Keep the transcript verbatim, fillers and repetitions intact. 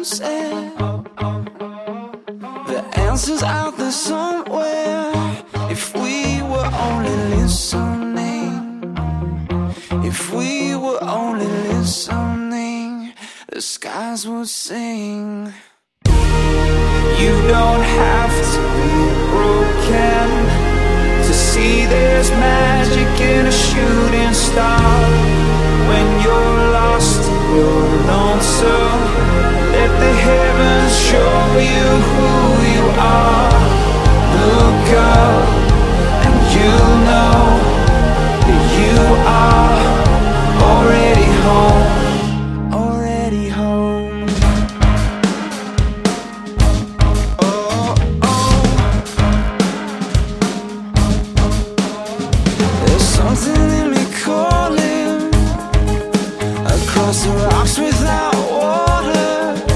said. The answer's out there somewhere. If we were only listening, if we were only listening, the skies would sing. You don't have to be broken to see there's magic in a shooting star. When you're lost, you're lonesome,